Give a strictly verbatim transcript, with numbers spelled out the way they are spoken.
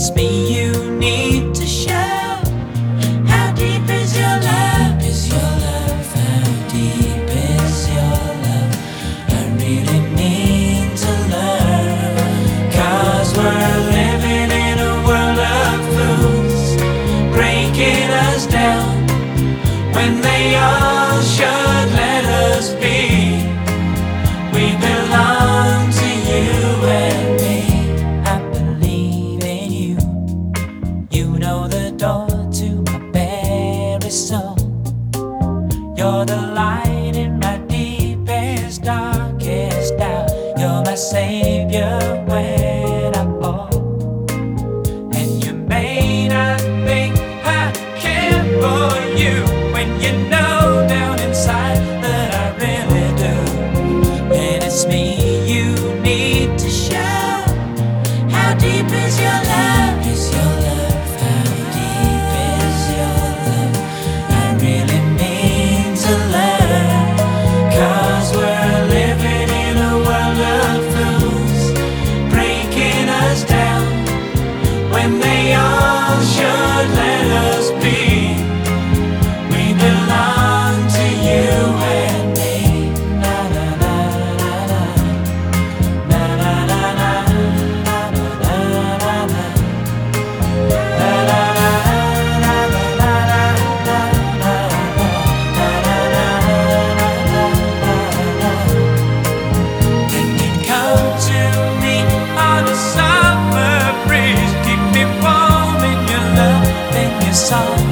it's me you need to show. How deep is your love? Is your love? How deep is your love? I really need to learn. 'Cause we're living in a world of fools, breaking us down when they all should let us be. We belong to you and me. I believe in you. You know the door to my very soul. You're the light in my deepest, darkest doubt. You're my savior when I fall. And you may not think I care for you, when you know down inside that I really do. And it's me you need to show. How deep is your love? Is your love? How deep is your love? I really need to learn. 'Cause we're living in a world of fools, breaking us down when they all should let us be. We belong to you and me. Na na na na na. Na na na na. Na na na na na. Na na na na na na na. Na na na na na. Then you come to me on a summer breeze, keep me warm in your love and your song.